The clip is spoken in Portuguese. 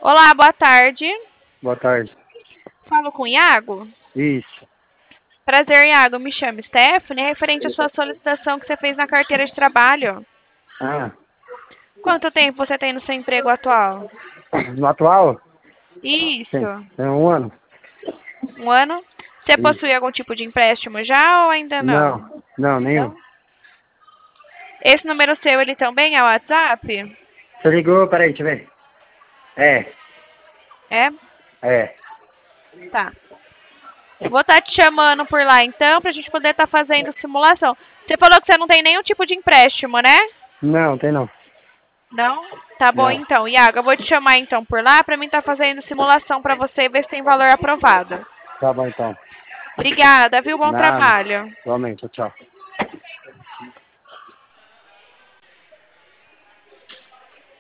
Olá, boa tarde. Boa tarde. Falo com o Iago? Isso. Prazer, Iago. Me chamo Stephanie, referente à sua solicitação que você fez na carteira de trabalho. Ah, Quanto tempo você tem no seu emprego atual? no atual? Isso. Tem 1 ano. Um ano? Você Isso. possui algum tipo de empréstimo já ou ainda não? Não, nenhum. Não? Esse número seu, ele também é o WhatsApp? Você ligou, peraí, deixa eu ver. É, É? é. Tá. Eu vou estar te chamando por lá então, pra gente poder estar fazendo simulação. Você falou que você não tem nenhum tipo de empréstimo, né? Não, tem não. Não? Tá bom Não. então. Iago, eu vou te chamar então por lá pra mim estar fazendo simulação pra você e ver se tem valor aprovado. Tá bom então. Obrigada, viu? Bom Nada. trabalho. Igualmente, tchau.